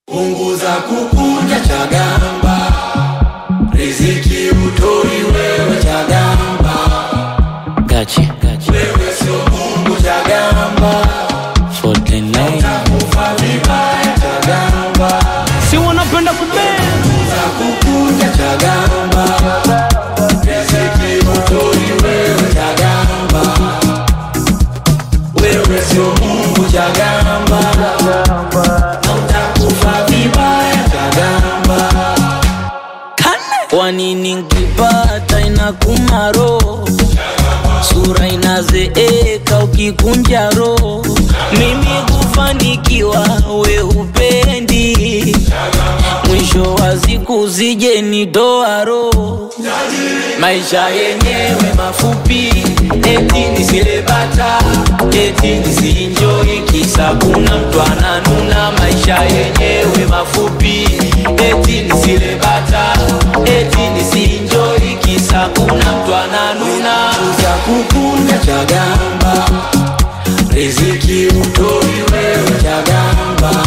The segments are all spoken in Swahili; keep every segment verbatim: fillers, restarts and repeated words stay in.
Punguza kukunja Chagamba, riziki utoi wewe Chagamba. Gachi, gachi. Wewe sio Mungu Chagamba, arobaini na nane. Utakufa vibaya Chagamba. Si wanapenda kubenda. Punguza kukunja Chagamba, riziki utoi wewe Chagamba. Wewe sio Mungu Chagamba, utakufa vibaya Chagamba. Kwa nini nikipata inakuuma roho, sura inazeeka ukikunja roho. Mimi kufanikiwa we hupendi, mwisho wa siku zije nitoa roho. Maisha yenyewe mafupi, eti nisile bata, eti nisienjoy kisa kuna mtu ananuna. Maisha yenyewe mafupi, eti nisile bata, eti nisienjoy kisa kuna mtu ananuna. Punguza kukunja Chagamba, riziki utoi wewe Chagamba.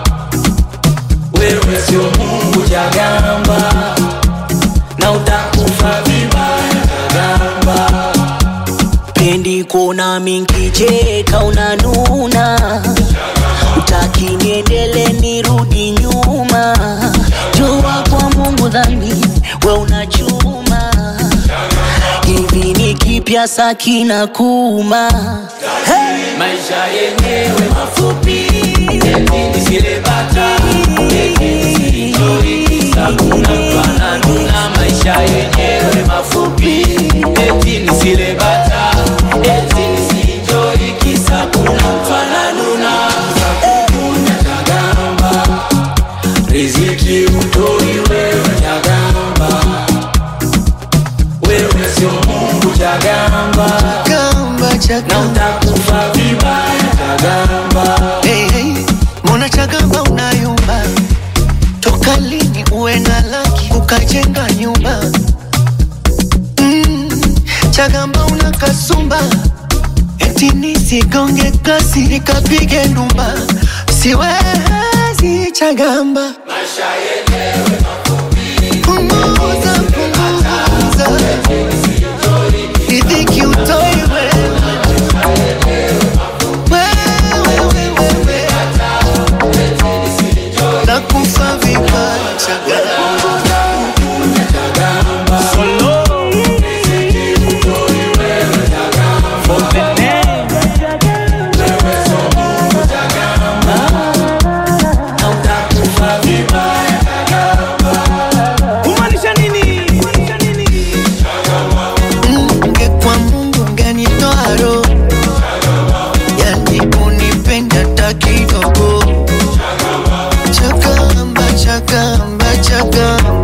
Wewe sio Mungu Chagamba, na utakufa vibaya Chagamba. Pendi kuona mingi cheka unanuna, utaki niendele nirudi nyuma. Jua kwa Mungu dhambi we unachuma, hivi ni kipya sakina kuma. Hey! Maisha yenyewe mafupi, eti nisile bata, eti nisienjoy kisa kuna mtu ananuna. Maisha yenyewe mafupi, eti nisile bata, eti nisienjoy kisa kuna mtu ananuna. Kukunja Chagamba, riziki utoi wewe Chagamba. Wewe sio Mungu Chagamba, Chagamba, na Chagamba. utakufa vibaya Chagamba. Hey, hey, mbona Chagamba unayumba? Toka lini uwe na laki ukajenga nyumba? Mm, Chagamba una kasumba, eti nisigonge kasi nikapige ndumba. Siwezi Chagamba, Maisha yenyewe mafupi, punguza, punguza, riziki utoi wewe. Wewe, wewe, wewe, nakufa vibaya Chagamba. kukunja Chagamba, riziki utoi wewe Chagamba. Wewe sio Mungu Chagamba, na utakufa vibaya Chagamba. Kumaanisha nini? Kumaanisha nini? Ungekuwa Mungu ungenitoa roho, yani unipenda hata kidogo. Chagamba, Chagamba, Chagamba.